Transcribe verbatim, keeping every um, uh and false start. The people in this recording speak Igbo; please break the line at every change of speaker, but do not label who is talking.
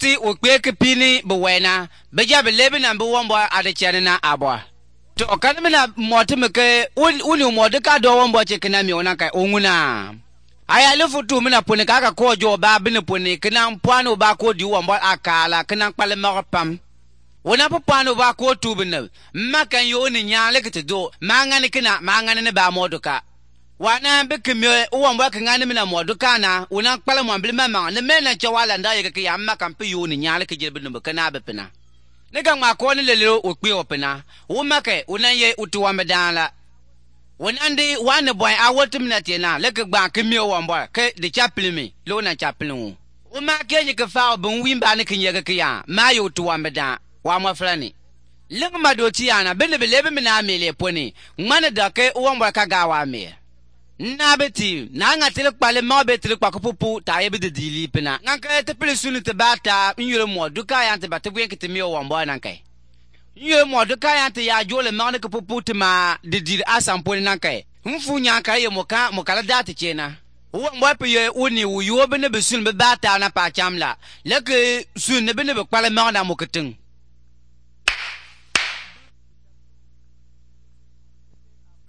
ti o kwe ke pini bu wena be ja be lebe na bu wombo ade chene na abo to kan me na mote me ke uni mo de ka do wombo che kana mi ona kai onguna aya lefu tu me na pone ka ka ko jo ba bine pone kana mpwano ba ko di wombo akala kana pale marapam wona pano ba ko tu bine makan yo ni nyale ke do mangane kana mangane ne ba modoka wana be ke me wombo ka ngane me na modoka na wona pale mo mble mama ne me na chawala nda ye ke ya makan pe yo ni nyale ke jirbe no kana be pena ne ga ma ko ni lele o pe opena wo make wona ye utuwa medala wona ndi wana boy awotum na tena le ke gba ke me wombo ke de chaplimi lo na chaplin wo ma ke ni ke fa bon wimba ne ke ye ke ya ma yo utuwa meda wa ma flani ling ma do ti ana bele bele be na mele poni ngane da ke wombo ka ga wa me na beti na nga tele kpale ma be tele kwakopupu ta ye be de dili pena nganka te pele sunu te bata nyure mo duka ya te bata buen ke te mi wombo nan kai nyure mo duka ya te ya jole ma ne ke pupu te ma de dili asampo nan kai mfu nya ka ye mo ka mo kala data chena wombo pe ye uni wu yo be ne be sunu be bata na pa chamla le ke sunu be ne be kpale ma na mo ketin